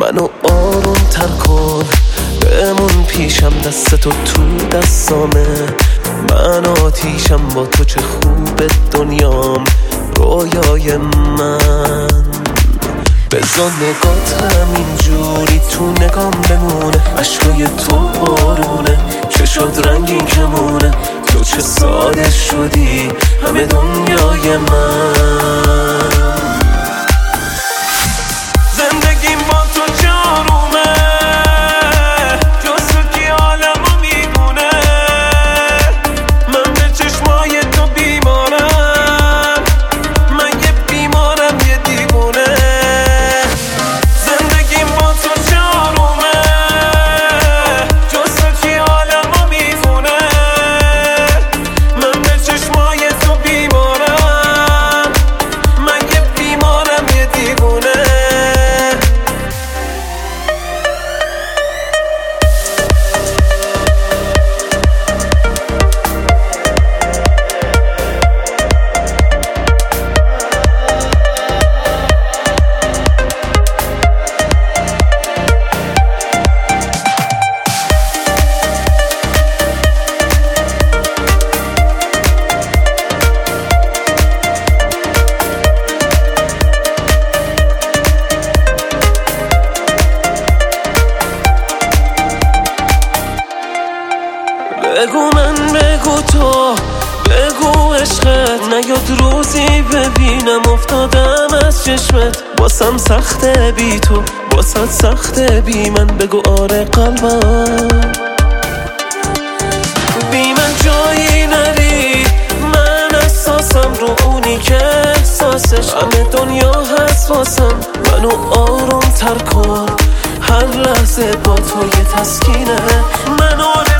منو آروم تر کن، بمون پیشم، دستتو تو دستامه. من آتیشم با تو، چه خوبه دنیام، رویای من. بذار نگات همینجوری تو نگام بمونه، عشقای تو بارونه، چه شد رنگین کمونه. تو چه ساده شدی، همه دنیای من. زندگیم با تو جارومه، جز تو کی عالمو میمونه. من به چشمای تو بیمارم، من یه بیمارم، یه دیوونه. زندگیم با تو جارومه، جز تو کی عالمو میمونه. من به چشمای تو بیمارم، من یه بیمارم، یه دیوونه. بگو من، بگو تو، بگو عشقت نیاد روزی ببینم افتادم از چشمت. باسم سخته بی تو، باسد سخته بی من. بگو آره قلبم، بی من جایی نری. من احساسم رو اونی که احساسش، همه دنیا هست واسم. منو آروم تر کن، هر لحظه با تو یه تسکینه. من